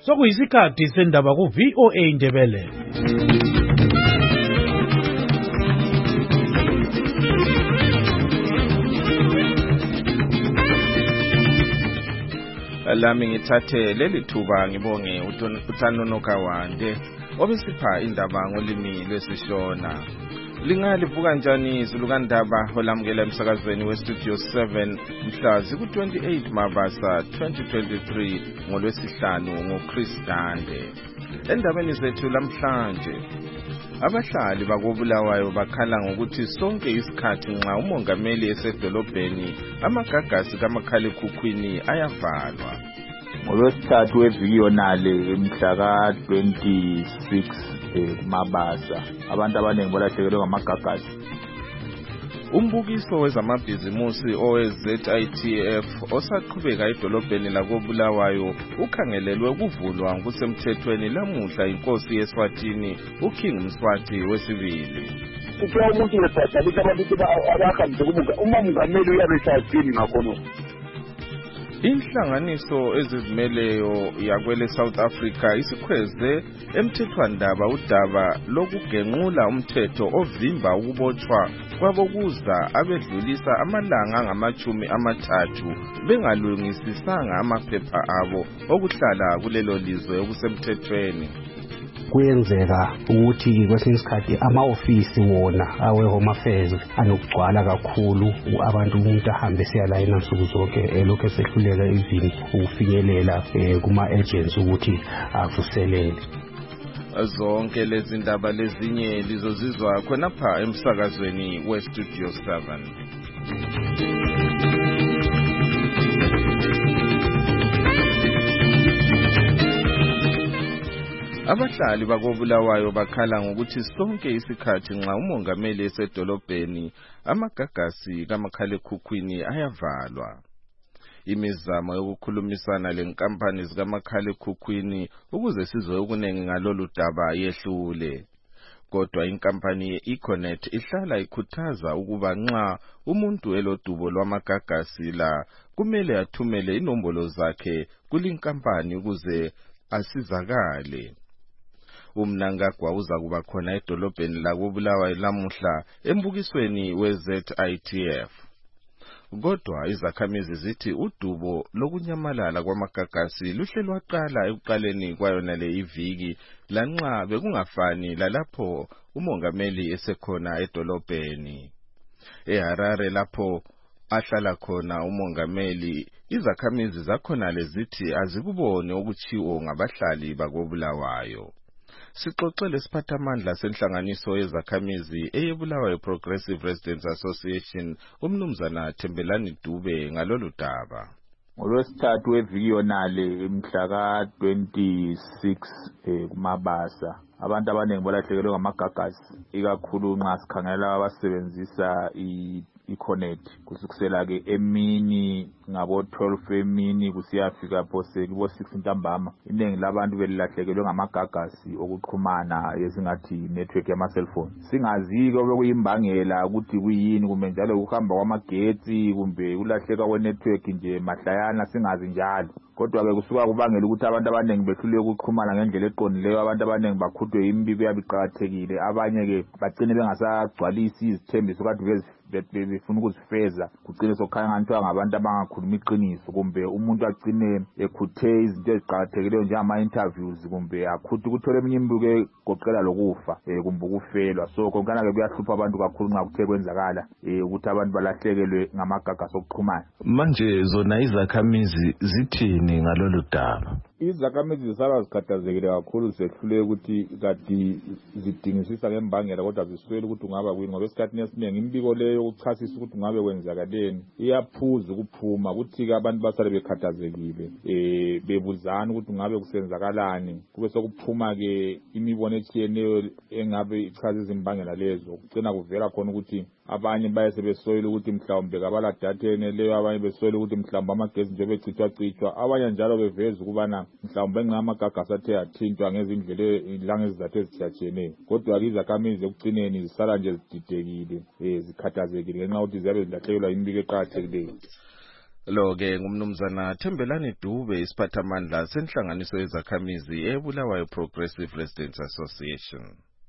Sokuyisikhathi sendaba ku VOA Indebele. Lami ngithathe leli thuba ngibonge uTanono Kawande obesipha indaba ngolimi lwesiShona. Lingalivuka njani izulu kandaba olamukela emsakazweni weStudio 7 mhla ziku-28 Mabasa 2023 ngolwesihlanu ngoChris Dande. Endabeni zethu lamhlanje, abahlali bakoBulawayo bakhala ngokuthi sonke isikhathi nxa umongameli esedolobheni amagagasi kamakhalekhukhwini ayavalwa. Ngolwesithathu weviki yonale mhla ka-26 Mabasa abantu abaningi balahlekelwe ngamagagasi. Umbukiso wezamabhizimusi owe-ZITF osaqhubeka edolobheni lakoBulawayo ukhangelelwe ukuvulwa ngokusemthethweni lamuhla inkosi yeSwatini uKing Mswati wesibili. Kuba umuntu wesathalisa abantu abahambise kubuka umongameli uyabe esazini ngakhono. Inhlanganiso ezizimeleyo yakwele South Africa isikhweze emthethwandaba udaba lokugenqula umthetho ovimba ukubotshwa kwabokuza abedlulisa amalanga angama-30 bengalungisisanga amaphepha abo okuhlala kulelo lizwe okusemthethweni. Kuyenzeka ukuthi kwesinye isikhathi ama-ofisi wona awe-Home Affairs anokugcwala kakhulu, abantu umuntu ahambe siyalayina nsuku zonke lokhu esehluleka even ukufinyelela kuma-agents ukuthi avuselele. Zonke lezi ndaba lezinye lizozizwa khonapha emsakazweni weStudio 7. Abahlali bakoBulawayo bakhala ngokuthi sonke isikhathi nxa umongameli esedolobheni amagagasi kamakhalekhukhwini ayavalwa. Imizamo yokukhulumisana lenkampani zikamakhalekhukhwini ukuze sizwe okunengi ngalolu daba yehlule. Kodwa inkampani ye-Econet ihlala ikhuthaza ukuba nxa umuntu elodubo lwamagagasi la kumele athumele inombolo zakhe kulinkampani ukuze asizakale. Umnangagwa uzakuba khona edolobheni lakoBulawayo lamuhla embukisweni we-ZITF. Kodwa izakhamizi zithi udubo lokunyamalala kwamagagasi luhle lwaqala ekuqaleni kwayona le iviki lanxa bekungafani lalapho umongameli esekhona edolobheni. EHarare lapho ahlala khona umongameli, izakhamizi zakhona lezithi azikuboni okutshiwo ngabahlali bakoBulawayo. Sixoxele siphathamandla senhlanganiso yezakhamizi eyeBulawayo Progressive Residents Association umnumzana Thembelani Dube ngalolu daba. Ngolwesithathu weviki yonale mhla ka-26 Mabasa abantu abaningi balahlekelwe ngamagagasi, ikakhulu nxa sikhangela abasebenzisa i-Econet kusukela ke emini ngabo-12 emini kusiyafika phose kubo-6 ntambama. Iningi labantu belilahlekelwe ngamagagasi okuxhumana esingathi network yama-cellphone. Singazi-ke obekuyimbangela ukuthi kuyini, kumbe njalo ukuhamba kwamagetsi kumbe kulahleka kwe-network nje mahlayana, singazi njalo. Kodwa-ke kusuka kubangela ukuthi abantu abaningi behluleke ukuxhumana ngendlela eqondileyo, abantu abaningi bakhudwe imibiko yabiqakathekile, abanye-ke bagcine bengasagcwalisi izithembiso kade befuna ukuzifeza, kugcine sokukhanya nganthiwa ngabantu abangakhuluma iqiniso, kumbe umuntu agcine ekhuthe izinto eziqakathekileyo njengama-interviews, kumbe akhuthe ukuthola eminye imibiko egoqela lokufa kumbe ukufelwa. So konkana-ke kuyahlupha abantu kakhulu nxa kuthe kwenzakala ukuthi abantu balahlekelwe ngamagagasi okuxhumana. Manje zona izakhamizi zithini ngalolu daba? Izakhamizi zisaba zikhathazekile kakhulu, zehlule ukuthi kati zidingisisa ngembangela kodwa ziswele ukuthi ungaba kuyini, ngoba esikhathini esiningi imbiko leyo yokuchasisa ukuthi ungabe kwenzakaleni iyaphuza ukuphuma, ukuthi-ke abantu basale bekhathazekile bebuzana ukuthi ungabe kusenzakalani, kube sokuphuma-ke imibono etshiyeneyo engabe ichaza izimbangela lezo. Kugcina kuvela khona ukuthi abanye baye sebesoyile ukuthi mhlawumbe kabala datha eneleyo, abanye besoyile ukuthi mhlawumbe amagesi nje becithwa, abanye njalo beveza ukubana mhlawumbe ngamagagasi athe athintwa ngezindlela langezizathu ezitshiyatshiyeneyo. Kodwa-ke izakhamizi ekugcineni zisala nje zididekile zikhathazekile ngenxa yokuthi ziyabe zilahlekelwa imbiko eqakathekileyo. Lo-ke ngumnumzana Thembelani Dube isiphathamandla senhlanganiso yezakhamizi eBulawayo Progressive Residents Association.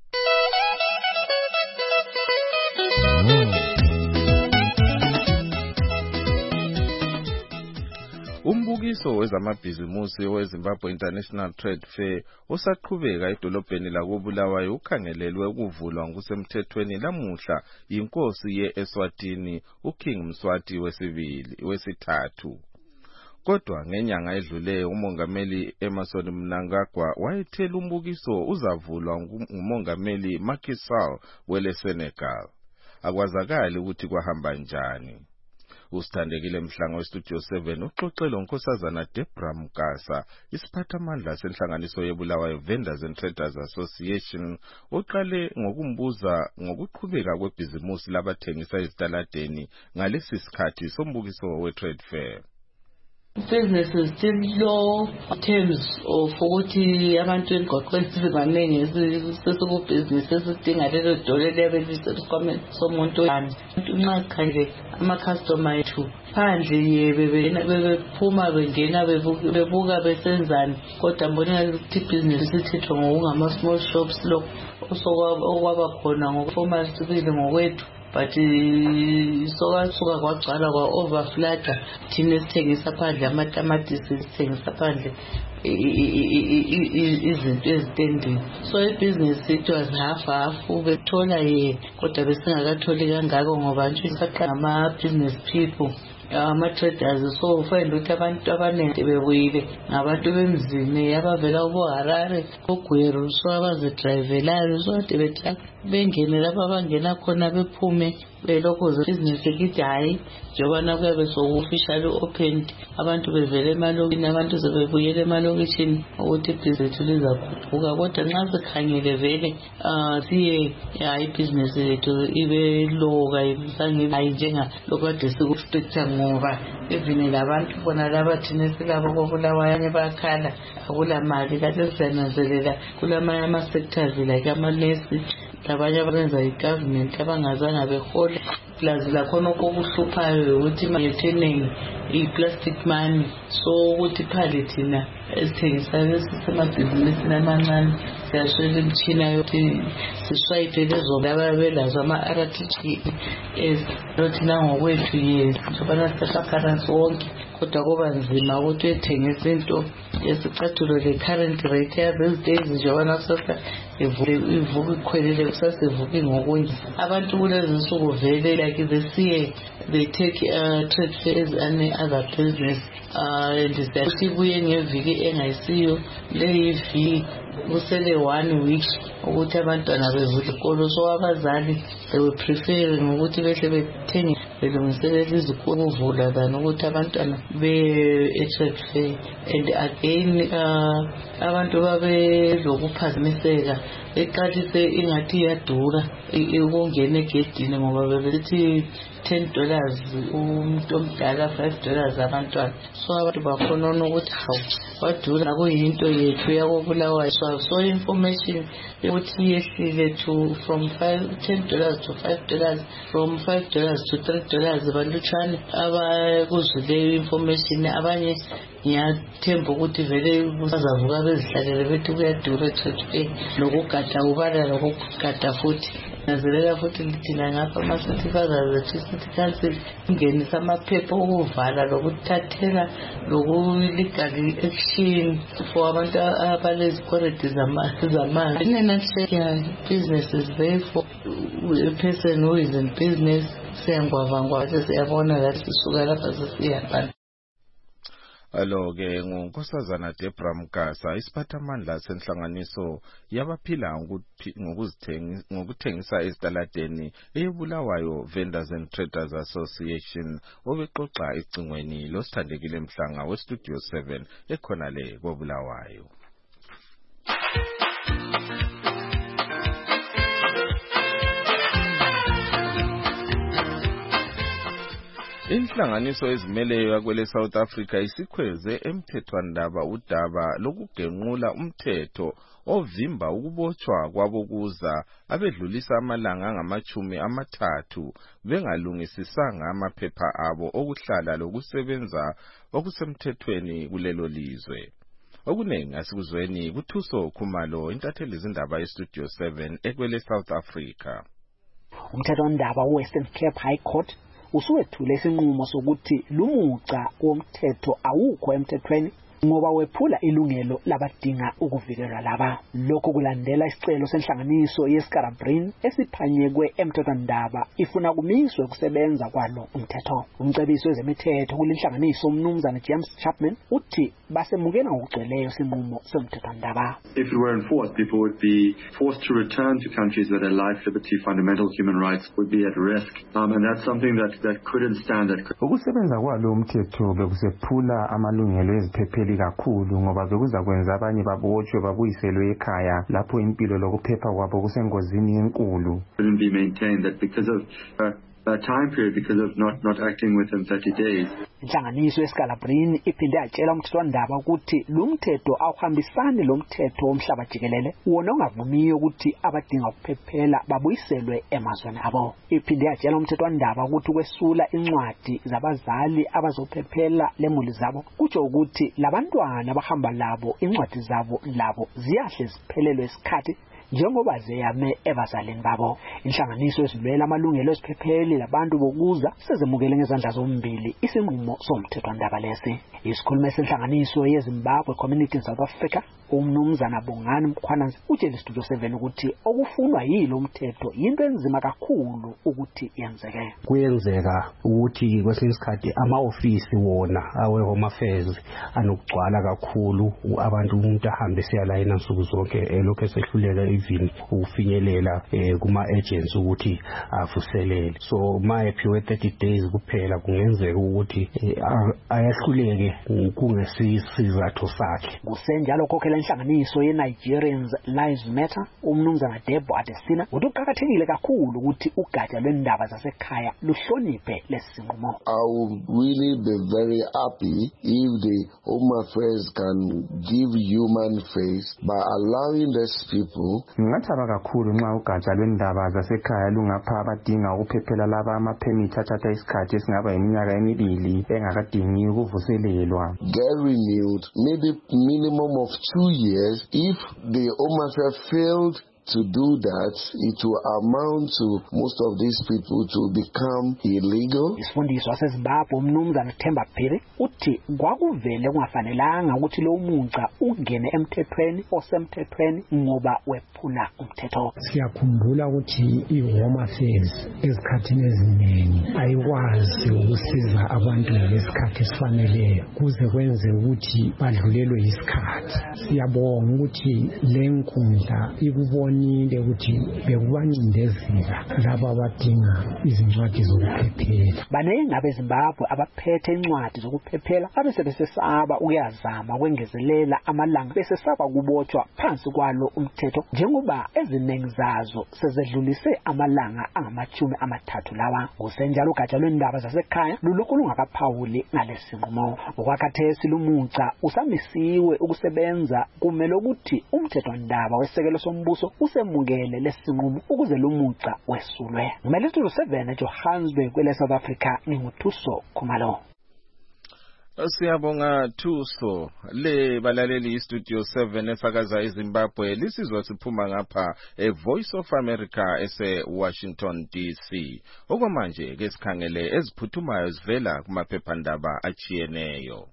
Umbukiso wezamabhizimusi weZimbabwe International Trade Fair osaqhubeka edolobheni lakoBulawayo ukhangelelwe ukuvulwa ngokusemthethweni lamuhla yinkosi yeEswatini uKing Mswati wesithathu. Kodwa ngenyanga edlule umongameli Emmerson Mnangagwa wayethela umbukiso uzavulwa ngumongameli Macky Sall weleSenegal. Akwazakali ukuthi kwahamba njani. Usithandekile Mhlanga weStudio 7 uxoxela unkosazana Debra Mkasa isiphathamandla senhlanganiso yeBulawayo Vendors and Traders Association oqale ngokumbuza ngokuqhubeka kwebhizimusi labathengisa ezitaladeni ngalesi sikhathi sombukiso we-trade fair. Business is still low in terms of ukuthi abantu emgwaqweni sibanenge sesiku business esidinga lelo dole lebelisekomeni somuntu yani nxa khanje ama customer ethu phandle bebephuma bengena bebuka besenzani kodwa mbona ukuthi business isithethwa ngokungama small shops lo osokwaba khona ngokuformal sibili ngokwethu but soka kwagcwala kwa overflata thina sithengisa phandle amatamatisi sithengisa phandle izinto ezitendini so ibusiness it was half ubethola kodwa besingakatholi kangako ngoba nje isaqama business people ama-traders so find ukuthi abantu abaningi bebuyile ngabantu bemzini abavela kuHarare kuGweru so abazidrivelayo so betla bengene lapha abangena khona bephume belokho business ekithi hayi njengoba kuyabe so-officially opened abantu bevele emalokishini abantu sebebuyele emalokishini ukuthi ibhizinisi lizakhuphuka kodwa nxa sikhangele vele siye ibhizinisi lethu ibe low hayi njengalokhu kade sikustructure ngoba even labantu bona laba thina silabo koBulawayo abanye bayakhala akula mali kade siyananzelela kulamanye ama-sectors like ama-nurse labanye abenza i-government abangazange behole plus lakhona okuhluphayo ukuthi imali i-plastic money so ukuthi phale thina esithengisa lesemabhizinisini amancane siyaswela imitshina yokuthi siswayipe lezo ababelazo ama-RTGS thina ngokwethu njengoba sisakharansi wonke kodwa kuba nzima ukuthi uyethengisa into yesicathulo le-current rate yazezi days njengoba kusasa ivuka ikhwelile kusasa ivuka ngokunye abantu kulezi nsuku vele like they take trade fairs and other business and ukuthi ibuye ngeviki engayisiyo leyiviki kusele 1 week ukuthi abantwana bevule isikolo so abazali they were preferring ukuthi behle bethenge belungiselela izikolo ukuvula than ukuthi abantwana be-trade fair and again abantu babe lokuphazamiseka eqalise ingathi iyadura ukungena egedini ngoba bebelithi $10 umuntu omdala $5 abantwana so abantu bakhona ukuthi hawu wadura kuyinto yethu yakoBulawayo so information ukuthi yehlile to from $10 to $5 from $5 to $3 balutshwane abakuzwileyo information abanye ngiyathemba ukuthi vele bazavuka bezihlalele bethi kuyadura etrade nokugada ubala lokugada futhi nazelela futhi thina ngapha ama-city fathers city council ingenisa amaphepha okuvala lokuthathela loku-legal action for abantu abalezikwaredi zamanzi business is very for a person who is in business siyangwavangwa siyabona lathi sisuka lapha sesiyabana. Alo-ke ngunkosazana Debra Mkasa isiphathamandla senhlanganiso yabaphila ngokuthengisa ezitaladeni eBulawayo Vendors and Traders Association obexoxa ecingweni losithandekile Mhlanga weStudio 7 ekhona le koBulawayo. Inhlanganiso ezimeleyo kwele South Africa isikhweze emthethwandaba udaba lokugenqula umthetho ovimba ukubotshwa kwabokuza abedlulisa amalanga angama-30 bengalungisisanga amaphepha abo okuhlala lokusebenza okusemthethweni kulelo lizwe. Okunengi asikuzweni kuThuso Khumalo, intatheli izindaba yeStudio 7 ekwele South Africa. Umthethwandaba weWestern Cape High Court usuwethule isinqumo sokuthi lumuca womthetho awukho emthethweni ngoba wephula ilungelo labadinga ukuvikelwa laba. Lokho kulandela isicelo senhlanganiso yeScarabrine esiphanyekwe emthethwandaba ifuna kumiswe ukusebenza kwalo umthetho. Umcebisi wezemithetho kulinhlanganiso umnumzana James Chapman uthi basemukela ngokugcweleyo isinqumo somthethwandaba. If it were enforced, people would be forced to return to countries where their life, liberty, fundamental human rights would be at risk. And that's something that couldn't stand. Ukusebenza kwalo umthetho bekusephula amalungelo eziphepheli kakhulu ngoba bekuza kwenza abanye babotshwe babuyiselwe ekhaya lapho impilo lokuphepha kwabo kusengozini enkulu. Couldn't be maintained that because of time period, because of not acting within 30 days. Inhlanganiso yeScarabrine iphinde yatshela umthethwandaba ukuthi lo mthetho awuhambisani lo mthetho womhlaba jikelele wona ongavumiyo ukuthi abadinga ukuphephela babuyiselwe emazweni abo. Iphinde yatshela umthethwandaba ukuthi kwesula incwadi zabazali abazophephela lemuli zabo kutsho ukuthi labantwana abahamba labo incwadi zabo labo ziyahle ziphelelwe isikhathi njengoba zeyame ebazalini babo. Inhlanganiso ezilwela amalungelo eziphepheli labantu bokuza sezemukele ngezandla zombili isinqumo somthethwandaba lesi. Isikhulumi senhlanganiso yeZimbabwe Community in South Africa umnumzana Bongani Mkhwananzi utshela iStudio 7 ukuthi okufunwa yilo umthetho into enzima kakhulu ukuthi yenzeke. Kuyenzeka ukuthi kwesinye isikhathi ama-ofisi wona awe-Home Affairs anokugcwala kakhulu abantu umuntu ahambe siyalayina nsuku zonke lokho esehluleka even ukufinyelela kuma-agents ukuthi avuselele. So mayephiwe 30 days kuphela kungenzeka ukuthi ayahluleke kungesizathu sakhe. Kusenjalo khokhela inhlanganiso ye-Nigerians Lives Matter umnumzana Debo Adesina uthi kuqakathekile kakhulu ukuthi ugatsha lwendaba zasekhaya luhloniphe lesi sinqumo. I would really be very happy if the Home Affairs can give human face by allowing these people. Ngingathaba kakhulu nxa ugatsha lwendaba zasekhaya lungapha abadinga ukuphephela laba ama-permit athatha isikhathi esingaba iminyaka emibili engakadingi ukuvuselelwa. Get renewed, maybe minimum of 2 years. If the Home Affairs failed to do that, it will amount to most of these people to become illegal. Isifundiswa seZimbabwe umnumzana Themba Phiri uthi kwakuvele kungafanelanga ukuthi lo munca ungene emthethweni osemthethweni ngoba wephula umthetho. Siyakhumbula ukuthi iHome Affairs ezikhathini eziningi ayikwazi ukusiza abantu ngesikhathi esifaneleyo kuze kwenze ukuthi badlulelwe isikhathi. Siyabonga ukuthi le nkundla ikubona ukuthi bekubancindezela laba abadinga izincwadi zokuphephela. Baningi abeZimbabwe abaphethe incwadi zokuphephela abesebesesaba ukuyazama kwengezelela amalanga besesaba kubotshwa phansi kwalo umthetho njengoba eziningi zazo sezedlulise amalanga angama-30 lawa. Kusenjalo ugatsha lwendaba zasekhaya lulokhu lungakaphawuli ngalesi sinqumo. Okwakhathesi lumuca usamisiwe ukusebenza kumele ukuthi umthethwandaba wesekelo sombuso usemukele lesinqumo ukuze lumuca wesulwe. Ngimele Studio 7 eJohannesburg kwele South Africa nginguThuso Khumalo. Siyabonga Thuso. Le balaleli iStudio 7 esakaza eZimbabwe lisizwa siphuma ngapha eVoice of America ese-Washington DC. Okwamanje ke sikhangele eziphuthumayo zivela kumaphephandaba achiyeneyo.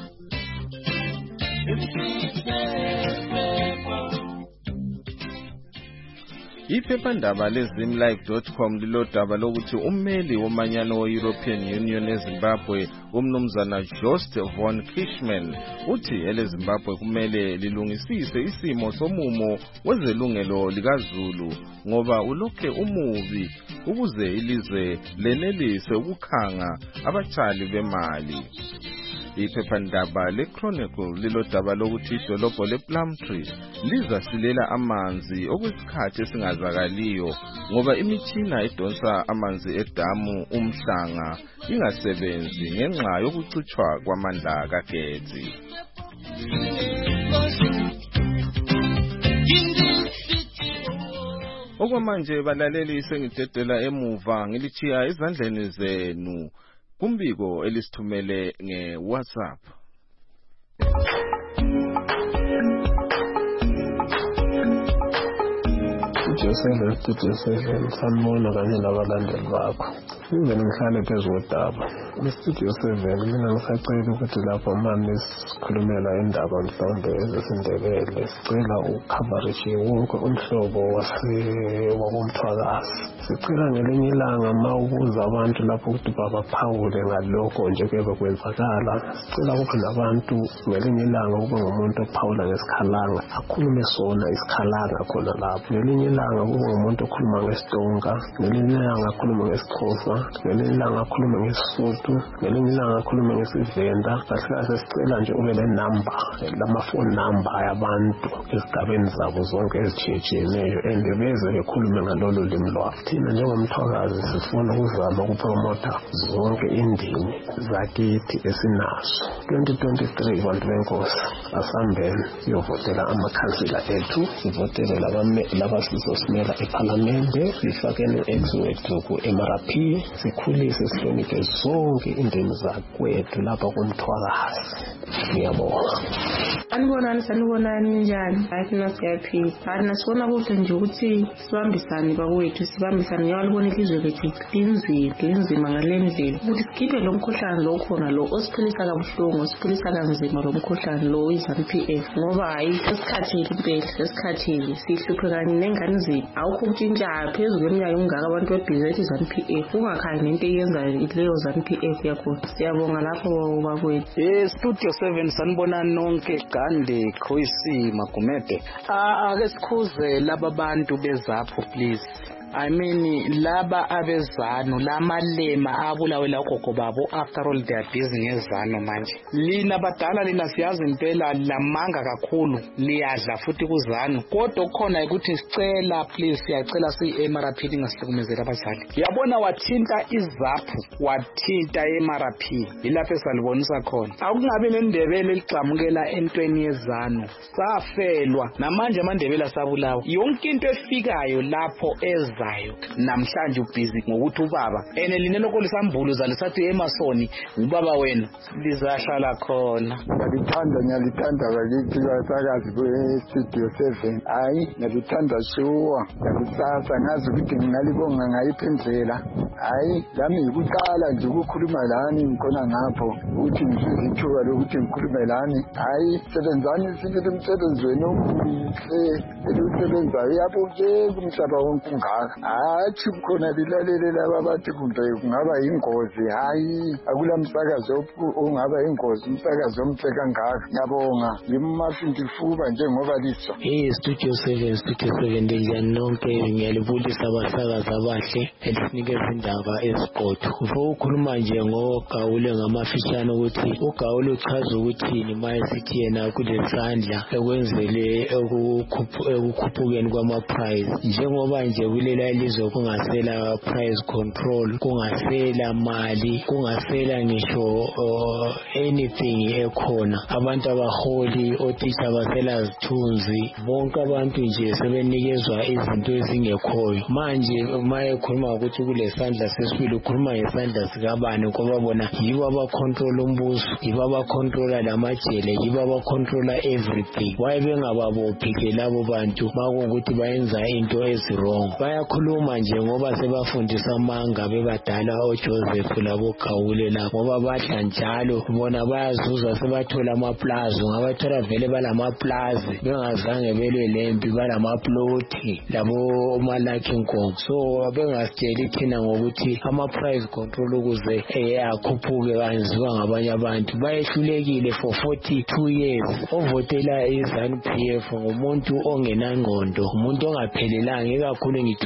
Iphephandaba lezimlive.com lilodaba lokuthi ummeli womanyano we-European Union eZimbabwe umnumzana Joost von Kirchmann uthi eleZimbabwe kumele lilungisise isimo somumo wezelungelo likaZulu ngoba ulokhe umubi ukuze ilizwe lenelise ukukhanga abatshali bemali. Iphephandaba leChronicle lilodaba lokuthi idolobho lePlumtree lizasilela amanzi okwesikhathi esingazakaliyo ngoba imitshina edonsa amanzi edamu uMhlanga ingasebenzi ngenxa yokucitshwa kwamandla kagesi. Okwamanje balaleli sengidedela emuva ngilichiya ezandleni zenu kumbiko elisithumele ngeWhatsApp. Studio 7 sanibona kanye nabalandeli bakho. Ingene ngihlale phezu kodaba. Studio 7 mina ngisacela ukuthi lapho manje sikhulumela indaba mhlawumbe ezesindebele sicela ucoverage wonke umhlobo wakomthwakazi. Sicela ngelinye ilanga mawubuza abantu lapho ukuthi babaphawule ngalokho nje bekwenzakala. Sicela kube nabantu ngelinye ilanga kube ngumuntu ophawula ngesikhalanga akhulume sona isikhalanga khona lapho. Ngelinye ilanga kube ngumuntu okhuluma ngeSitonga, ngelinye ilanga akhuluma ngesiXhosa, ngelinye ilanga akhuluma ngeSotho, ngelinye ilanga akhuluma ngesiVenda. Kahle sicela nje ube le-number, lama-phone number yabantu esigabeni zabo zonke ezitshiyetshiyeneyo and beze bekhulume ngalolo limi lwabo. Thina njengomthwakazi sifuna ukuzama ukupromota zonke indimi zakithi esinazo. 2023 bantu benkosi asambeni siyovotela amakhansila ethu, sivotele labasizosimela ephalamende, sifakeni ex-wethu ku-MRP, sikhulise sihloniphe zonke indimi zakwethu lapha kumthwakazi. Ngiyabonga. Sanibonani njani? Hayi siyaphila. Hayi nasibona kuhle nje ukuthi sibambisane bakwethu, sibambisane ngiyalibona ilizwe lethu linzima ngalendlela ukuthi sikhiphe lo mkhuhlane lo khona lo osiphilisa kabuhlungu, osiphilisa kanzima lo mkhuhlane lo iZANU-PF ngoba hayi esikhathini impela esikhathini sihluphe kanye nengane zethu. Awukho ukutshintsha phezulu kweminyaka yongaka abantu bebhizi iZANU-PF ungakhaya nento eyenzayo leyo ZANU-PF yakhona. Siyabonga lapho bakwethu. Studio 7 sanibonani nonke Gandhi Khoisi Magumede. Ake sikhuze laba bantu bezapho please. I mean laba abezanu lamalema abulawela ugogo babo after all they are busy ngezanu manje. Lina badala lina siyazi impela lamanga kakhulu liyadla futhi kuzanu kodwa khona ukuthi sicela please siyacela si-MRP ngasihlumezela abazali. Yabona wathinta izaphu wathinta MRP ilapho esalibonisa khona. Akungabe nendebele elicamukela entweni yezanu safelwa namanje amandebele asabulawa. Yonke into efikayo lapho eza namhlanje ubhizi ngokuthi ubaba line lokho lisambulo zalisathi emasoni ubaba wena lizahlala khona. Ngiyalithanda bakithi basakazi be-Studio 7. Hayi ngiyalithanda shuwa ngakusasa ngazi ukuthi ngingalibonga ngayiphi indlela. Hayi lami yikuqala nje ukukhuluma lani ngikhona ngapho ukuthi ngisize ithuba lokuthi ngikhulume lani. Hayi sebenzani sibili umsebenzi wenu omuhle eliwusebenzayo yabo nje kumhlaba wonke ungaka. Athi khona lilalele laba bathi kumbe kungaba ingozi. Hayi akula msakazo ongaba ingozi umsakazo omhle kangaka. Ngiyabonga ngimafindisifuba njengoba liso. Studio 7 ndinjani nonke ngiyalibulisa abasakazi abahle elinikeza indaba ezigodo. Ukhuluma nje ngoGawule ngamafishane ukuthi uGawule uchaza ukuthini mayesithi yena kulesandla ekwenzele ekukhuphukeni kwama-price njengoba nje kulela ilizwe kungasela price control, kungasela mali, kungasela ngisho anything ekhona. Abantu abaholi, othisha basela zithunzi, bonke abantu nje sebenikezwa izinto ezingekhoyo. Manje mayekhuluma ukuthi kulesandla sesibili ukhuluma ngesandla sikabani ngoba bona yibo abacontrol umbuso, yibo abacontrola lamajele, yibo abacontrola everything. Why bengababophi labo bantu makungukuthi bayenza into ezirong? Bayakhuluma nje ngoba sebafundisa amanga bebadala oJoseph labo Gawule la ngoba badla njalo bona bayazuza sebathola amaplaza ngabathola vele balamaplaza bengazange belwe lempi balamaploti labo Malaki Nkongo. So bengasitsheli thina ngokuthi ama-price control ukuze akhuphuke kanziwa ngabanye abantu. Bayehlulekile for 42 years. Ovotela iZANU-PF ngumuntu ongenangqondo, umuntu ongaphelelanga ikakhulu ngithi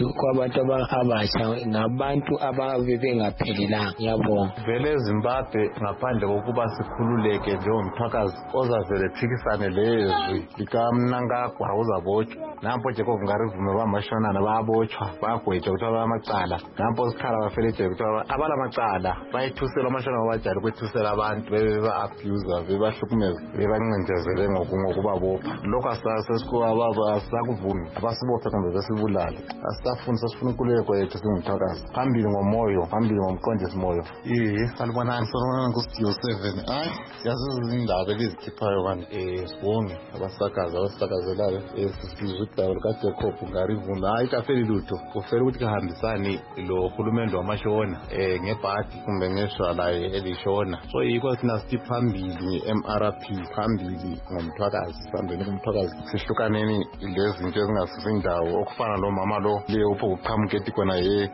kwabantu abasha ngabantu ababengaphelelanga. Ngiyabonga. Vele eZimbabwe ngaphandle kokuba sikhululeke njengomthwakazi ozavele phikisane lezwi likaMnangagwa uzabotshwa. Nampo nje kokungarivume bamashonana bayabotshwa bayagwetshwa ukuthi abamacala. Nampo sikhala bafeletshe ukuthi abalamacala bayithusela amashonana bajala ukwethusela abantu beba-abuse bebahlukumeza bebancindezele ngokubabopha. Lokho asisakuvumi abasibophe kumbe besibulale. Asifuna inkululeko yethu singumthwakazi phambili ngomoyo phambili ngomqondisi moyo. Salibonani kuStudio 7. Hayi siyazi izindaba ezikhiphayo kanti sibonge abasakazelayo sisizwe udaba lukaJacob Ngarivume. Hayi kafeli lutho kufela ukuthi kahambisani lo hulumende wamashona ngebhadi kumbe ngeshwala elishona. So yikho thina sithi phambili MRP phambili ngomthwakazi phambili ngomthwakazi sihlukaneni lezi zinto ezingasizi indawo okufana lo mama lo le upho uqhamuketi khona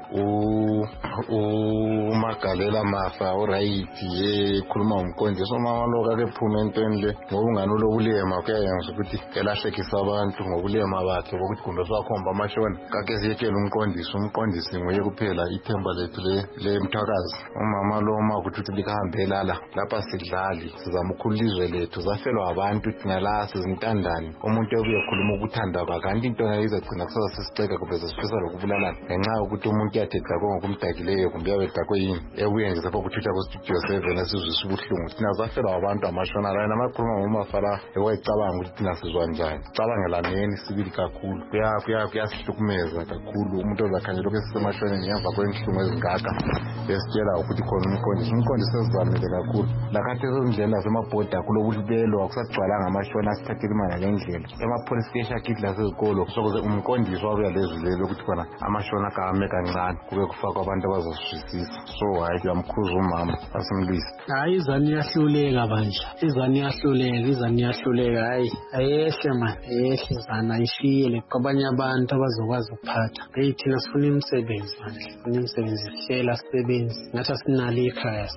uMagalela Mafa uright khuluma umqondisi mama lo kake phuma entweni le ngoba ungani lokulema kuyenza ukuthi elahlekisa abantu ngokulema bakhe ukuthi kumbe sakhomba amashona kake siyekela umqondisi nguye kuphela ithemba lethu le mthwakazi. Umama lo makuthi likahambela lapha sidlali sizama ukukhulizwe lethu zafelwa abantu thina la sizintandani umuntu obuye khuluma ukuthanda bakanti into ayizagcina kusasa sisiceka kumbe sisifisa lokubulalana ngenxa yokuthi umuntu yathetha ngokumdakileyo kumbe yabedakwe yini ebuye nje lapho kuthutha kuStudio 7 esizwisa ubuhlungu thina zafelwa abantu amashona la namakhuluma ngomafala ewayicabanga ukuthi thina sizwa njani cabangelaneni sibili kakhulu kuyasihlukumeza kakhulu umuntu ozakhanyela lokho esisemashoneni ngemva kwenhlungu ezingaka besitshela ukuthi khona umqondisi ezivamile kakhulu lakhathi ezindlela zemabhoda kulobulibelo akusagcwalanga amashona asithathela imali ngendlela emapolice station akidla sezikolo sokuze umqondisi wabuya lezilelo ukuthi khona amashona kame kancane kube kufakwa abantu abazoswisisa. So hayi kuyamkhuza umama asimlisi. Hayi izani yahluleka manje izani yahluleka hayi ayehle man ayehle izani ayishiyele kwabanye abantu abazokwazi ukuphatha. Hey thina sifuna imisebenzi manje sifuna imisebenzi sihlela sisebenzi ngathi sinalo ikhaya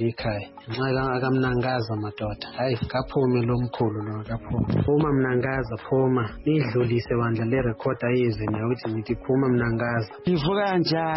nxa akamnangaza madoda hayi kaphume lo mkhulu lo kaphume phuma Mnangaza phuma nidlulise bandla le record ayizeni ukuthi nithi phuma Mnangaza. Ndivuka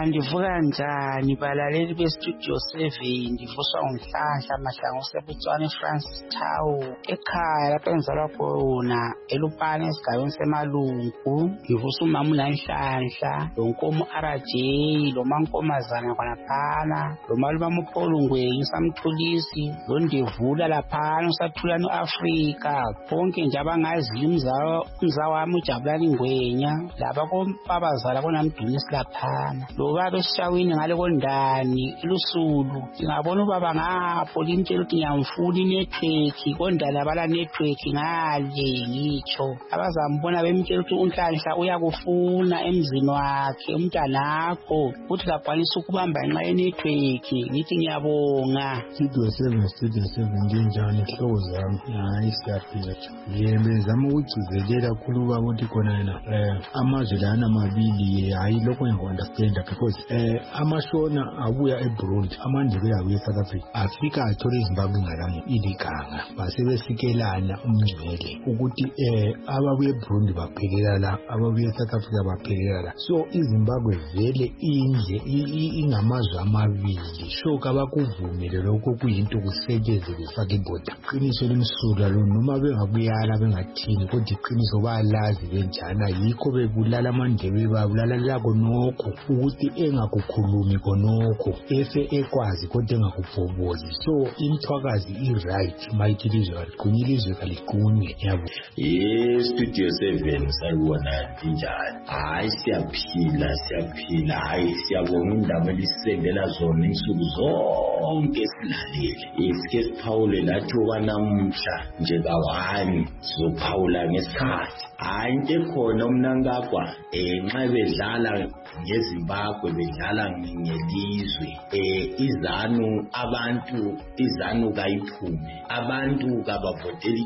njani balaleli beStudio 7 ndivuswa uNhlanhla Mahlangu useButswana eFrancis Town ekhaya lapha enzalwa khona eLupane esigabeni seMalungu. Ngivusa umama uNhlanhla lonkomo RJ lo mankomazana khanaphana lo maluma uPolungweni samthulisi lo Ndevula laphana usathulani uAfrika bonke nje abangazi umzawa wami uJabulani Ngwenya laba kompabazala konamdunisi laphana lo baba esishawini ngale kondani ilusulu ngabona ubaba ngapho limtshela ukuthi ngiyamfuna inetwork kondala bala network ngale ngitsho abazambona bemtshela ukuthi uNhlanhla uyakufuna emzini wakhe umntanakho uthi kakwanisa ukubamba ngenxa yenetwork ngithi ngiyabonga. Studio 7 nginjani inhloko zami hayi siyaphila ngiyezama ukugcizelela khuluba ukuthi khona amazwe lana amabili hayi lokho ngiyakunderstanda because amashona abuya eBurundi amandebele abuya eSouth Africa afika athola iZimbabwe ngalamu iliganga basebesikelana umngcwele ukuthi ababuya eBurundi baphelela la ababuya eSouth Africa baphelela la. So iZimbabwe vele ingamazwe amabili so kabakuvumile lokho kuyinto kusetsheze kufaka iboda iqiniso limsulwa lo noma bengabuyala bengathini kodwa iqiniso bayalazi benjana yikho bebulala amandebele babulala la konokho ukuthi engakukhulumi konokho ekwazi kodwa engakubhobozi. So imthwakazi i-right mayithi lizwe kaliqunye kaliqunye yabo. Studio 7 sayibona njani hayi siyaphila hayi siyabonga indaba elisendela zona insuku zonke silalele isike siphawule lathi okwanamuhla nje kawani sizophawula ngesikhathi hayi into ekhona uMnangagwa nxa bedlala ngeZimbabwe bedlala ngelizwe izanu abantu izanu kayiphume abantu kabavotela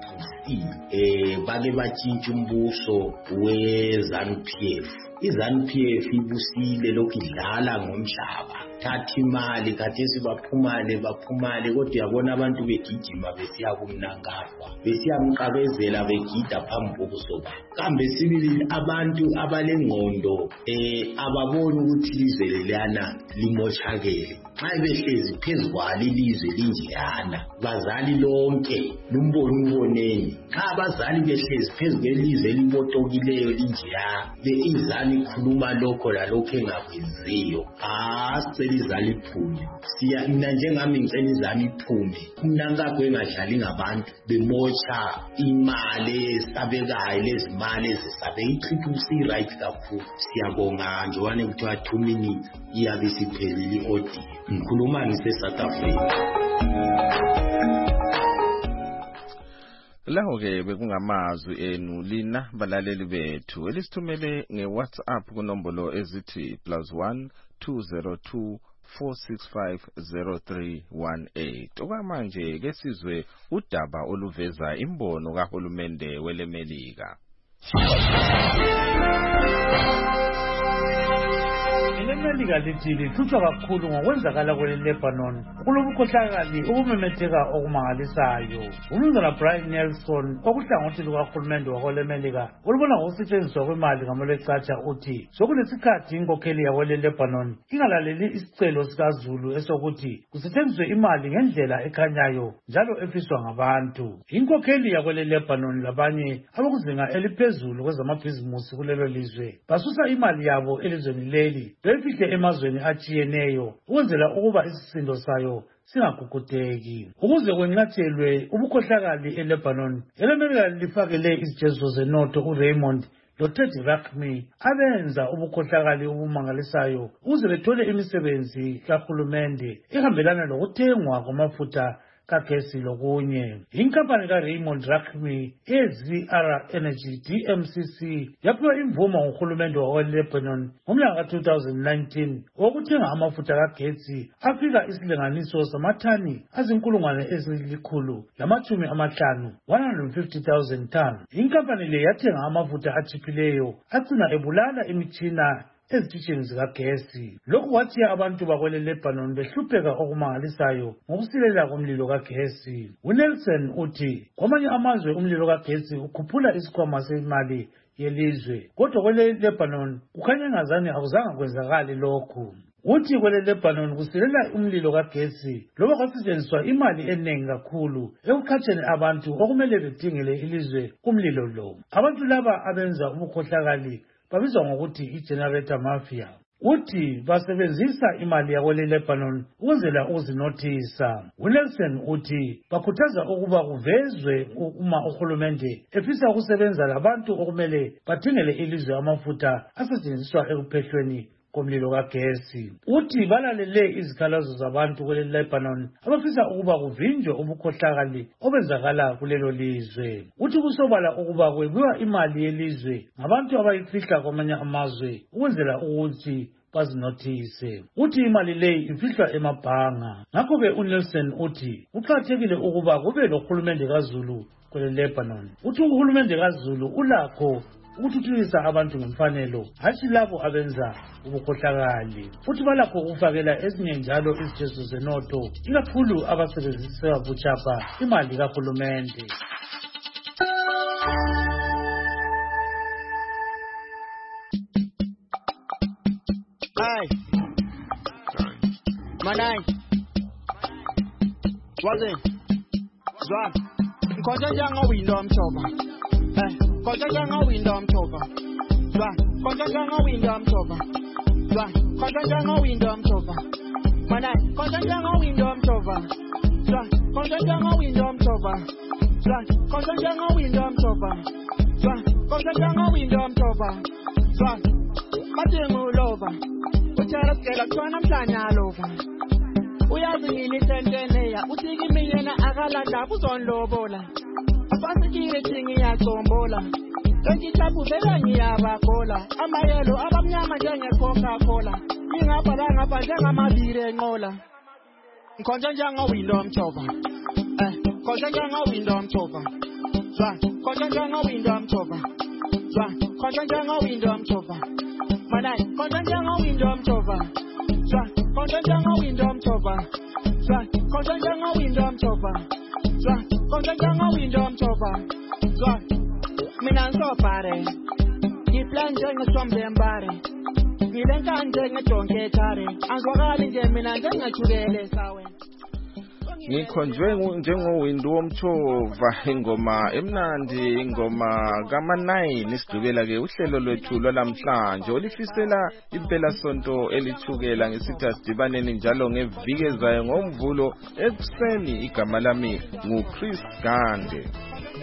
i-CCC bake batshintsha umbuso weZANU-PF. iZANU-PF ibusile lokhu idlala ngomhlaba thatha imali khathesi baphumale kodwa uyabona abantu begijima besiya kumnangagwa besiyamqabezela begida phambi kobuso kambe sibili abantu abalengqondo ababoni ukuthi ilizwe leliyana limoshakele xa behlezi phezu kwalo ilizwe linjeyana bazali lonke lumbono uboneni xa abazali behlezi phezu kwelizwe elibotokileyo linjeya izali ikhuluma lokho lalokho engakwenziyo sicela izali iphume mina njengami ngicela izali iphume umnankagwe engadlali ngabantu bemotsha imali esabekayo lezimali ezisabe ichitha right kakhulu siyabonga njengoba kuthiwa 2 minutes iyabe siphelile i-audio ngikhuluma ngise-South Africa. Laho ke bekungamazwi enu lina balaleli bethu elisithumele ngeWhatsApp kunombolo ezithi +1 202 4650318. Okwamanje ke sizwe udaba oluveza imbono kahulumende welemelika. Imelika lithi lithutshwa kakhulu ngokwenzakala kwele-Lebanon kulobukhohlakali obumemetheka okumangalisayo. Umnumzana Brian Nelson okuhlangothi lukahulumende wakwele-Melika olubona ngokusetshenziswa kwemali ngamolecatsha uthi sokulesikhathi inkokheli yakwele-Lebanon ingalaleli isicelo sikaZulu esokuthi kusetshenziswe imali ngendlela ekhanyayo njalo efiswa ngabantu. Inkokheli yakwele-Lebanon labanye abakuzinga eliphezulu kwezamabhizimusi kulelo lizwe basusa imali yabo elizweni leli befihle emazweni atshiyeneyo ukwenzela ukuba isisindo sayo singagugudeki. Ukuze kwenqatshelwe ubukhohlakali eLebanon, elemelika lifakele izijeziso zenotho uRaymond loTeddy Rakhmi abenza ubukhohlakali obumangalisayo ukuze bethole imisebenzi kahulumende ehambelana lokuthengwa kwamafutha kagesi lokunye. Inkampani kaRaymond Rakhmi eZR Energy DMCC yaphiwa imvumo nguhulumende wakwelebanon ngomnyaka ka-2019 wokuthenga amafutha kagesi afika isilinganiso samathani azinkulungwane ezilikhulu-150 150,000 tons. Inkampani le yathenga amafutha achiphileyo acina ebulala imitshina ezitsheni zikagesi. Lokhu kwathiya abantu bakwele-Lebanon behlupheka okumangalisayo ngokusilela komlilo kagesi. uNelson uthi kwamanye amazwe umlilo kagesi ukhuphula isikhwama semali yelizwe, kodwa kwele-Lebanon kukhanya engazange akuzange kwenzakali lokhu. Uthi kwele-Lebanon kusilela umlilo kagesi loba kwasetshenziswa imali eningi kakhulu ekukhatsheni abantu okumele bedingele ilizwe kumlilo lo. Abantu laba abenza ubukhohlakali babizwa ngokuthi i-generator mafia. Uthi basebenzisa imali yakwele-Lebanon ukwenzela ukuzinothisa. uNelson uthi bakhuthaza ukuba kuvezwe uma uhulumende efisa ukusebenza labantu okumele badingele ilizwe amafutha asetshenziswa ekuphehlweni komlilo kagesi. Uthi balalele izikhalazo zabantu kwele-Lebanon abafisa ukuba kuvinjwe ubukhohlakali obenzakala kulelo lizwe. Uthi kusobala ukuba kwebiwa imali yelizwe ngabantu abayifihla kwamanye amazwe ukwenzela ukuthi bazinothise. Uthi imali leyi ifihlwa emabhanga. Ngakho-ke uNelson uthi kuqakathekile ukuba kube lohulumende kaZulu kwele-Lebanon. Uthi uhulumende kaZulu ulakho ukuthuthukisa abantu ngemfanelo, hatshi labo abenza ubukhohlakali. Futhi balakho ukufakela ezinye njalo izijeziso zenotho, ikakhulu abasebenzisa buchapha imali kahulumende. Hey, Manai, what's it? Zwa, konja janga window mchoba. Hey, konja janga window mchoba. Zwa, konja janga window mchoba. Zwa, konja janga window mchoba. Manai, konja janga window mchoba. Zwa, konja janga window mchoba. Zwa, konja janga window mchoba. Zwa, konja janga window mchoba. Zwa, matingu lova. Uchara skela kwana mhlanya lova. Uyazi ngini tenteneya uthiki miyena akalanda kuzonlobola. Afasikile thingi yacombola. Ngithabu vela ngiyabagola. Amayelo abamnyama njenge Coca-Cola. Ngingabhala ngapha njengamabili enqola. Ngikhonja njanga window mchoba. Khonja njanga window mchoba. Zwa, khonja njanga window mchoba. Zwa, khonja njanga window mchoba. Manai, khonja njanga window mchoba. Zwa, konje njengowindom chopa zwa konje njengowindom chopa zwa konje njengowindom chopa zwa mina nsobhare ngiplan njengesombe mbare ngilenka njengejonke thare angizwakali nje mina njengachukele sawe Ngikhonjwe njengowindi womchova ingoma emnandi ingoma kama9 isigqibela ke uhlelo lwethu lwalamhlanje olifisela impela sonto elithukela ngesithi asidibaneni njalo ngeviki ezayo ngoMvulo ekuseni igama lami nguChris Gande